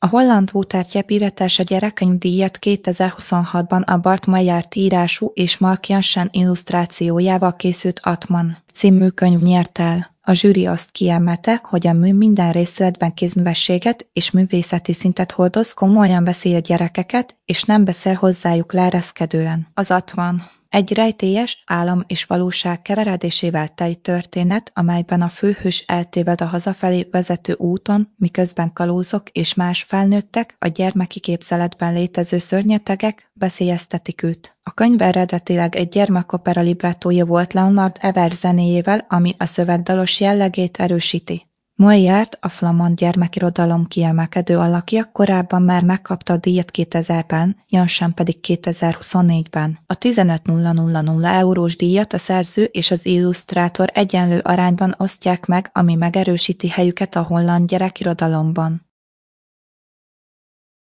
A holland Wouter íratása gyerekkönyvdíjat 2026-ban a Bart Meijer írású és Mark Jansen illusztrációjával készült Atman című könyv nyert el. A zsűri azt kiemelte, hogy a mű minden részletben kézművességet és művészeti szintet hordoz, komolyan veszi a gyerekeket, és nem beszél hozzájuk leereszkedően. Az Atman egy rejtélyes, álom és valóság keveredésével teli történet, amelyben a főhős eltéved a hazafelé vezető úton, miközben kalózok és más felnőttek, a gyermeki képzeletben létező szörnyetegek veszélyeztetik őt. A könyv eredetileg egy gyermekopera librettója volt Leonard Ewer zenéjével, ami a szöveg dalos jellegét erősíti. Meijer, a flamand gyermekirodalom kiemelkedő alakja, korábban már megkapta a díjat 2000-ben, Jansen pedig 2024-ben. A 15.000 eurós díjat a szerző és az illusztrátor egyenlő arányban osztják meg, ami megerősíti helyüket a holland gyerekirodalomban.